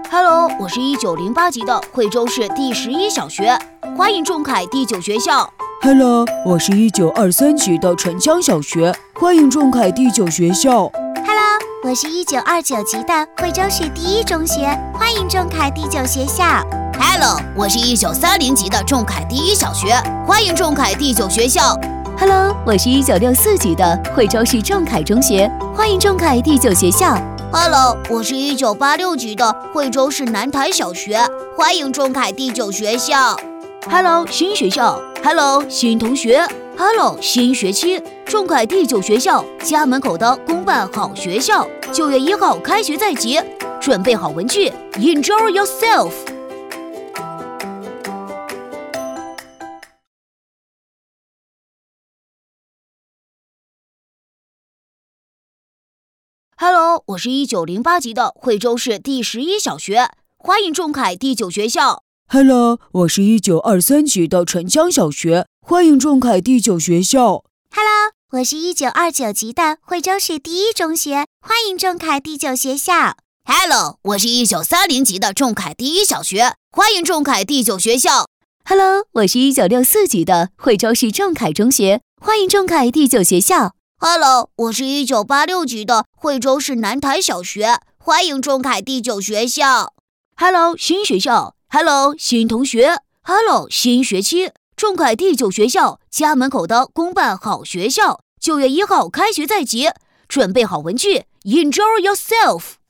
Hello， 我是1908级的惠州市第11小学，欢迎仲恺第9学校。 Hello， 我是1923级的城江小学，欢迎仲恺第9学校。 Hello， 我是1929级的惠州市第1中学，欢迎仲恺第9学校。 Hello， 我是1930级的仲恺第1小学，欢迎仲恺第9学校。 Hello， 我是1964级的惠州市仲恺中学，欢迎仲恺第9学校。 Hello， 我是1986级的惠州市南台小学，欢迎仲恺第9学校。 Hello， 新学校 ，Hello， 新同学 ，Hello， 新学期，仲恺第9学校家门口的公办好学校，9月1号开学在即，准备好文具 ，Enjoy yourself。Hello， 我是1908级的惠州市第11小学，欢迎仲恺第9学校。 Hello， 我是1923级的城江小学，欢迎仲恺第9学校。 Hello， 我是1929级的惠州市第1中学，欢迎仲恺第9学校。 Hello， 我是1930级的仲恺第1小学，欢迎仲恺第9学校。 Hello， 我是1964级的惠州市仲恺中学，欢迎仲恺第9学校。 Hello， 我是1986级的惠州市南台小学，欢迎仲恺第9学校。 Hello， 新学校 ，Hello， 新同学 ，Hello， 新学期，仲恺第9学校家门口的公办好学校，9月1号开学在即，准备好文具 ，Enjoy yourself。